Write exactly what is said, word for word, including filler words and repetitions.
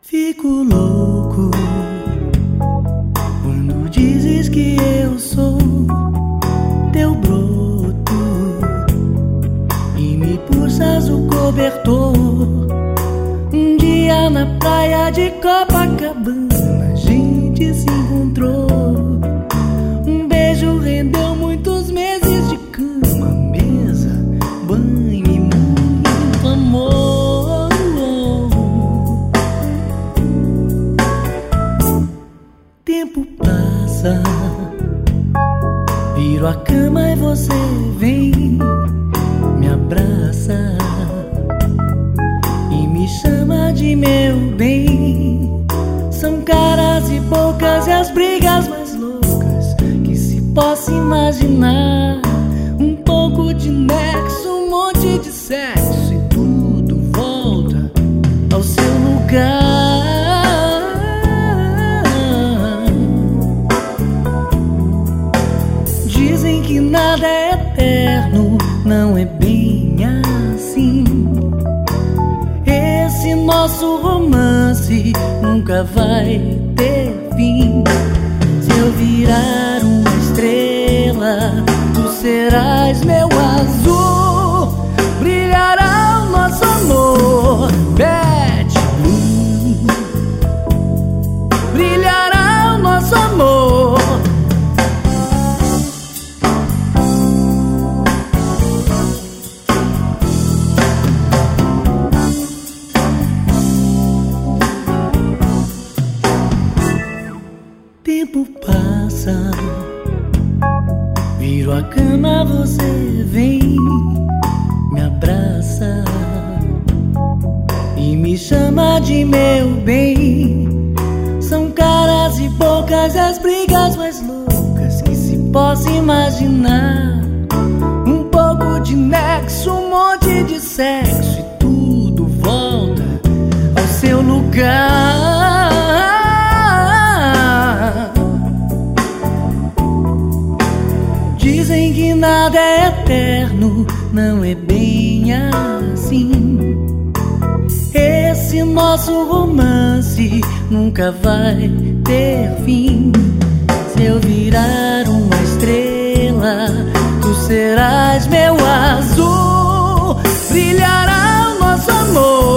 Fico louco quando dizes que eu sou teu broto e me puxas o cobertor. Um dia na praia de Copacabana a gente se encontrou. Um beijo rendeu muitos meses de cama, mesa, banho e muito amor. Tempo passa, viro a cama e você vem, me abraça e me chama de meu bem. São caras e bocas e as brigas mais loucas que se possa imaginar. Um pouco de nexo, um monte de sexo e tudo volta ao seu lugar. Dizem que nada é eterno, não é bem assim. Esse nosso romance nunca vai ter fim. Se eu virar uma estrela, tu serás meu azul. Brilhará o nosso amor, Bad Blue. Brilhará o nosso amor. Tempo passa, viro a cama, você vem, me abraça e me chama de meu bem. São caras e bocas as brigas mais loucas que se possa imaginar. Um pouco de nexo, um monte de sexo e tudo volta ao seu lugar. Dizem que nada é eterno, não é bem assim. Esse nosso romance nunca vai ter fim. Se eu virar uma estrela, tu serás meu azul. Brilhará o nosso amor.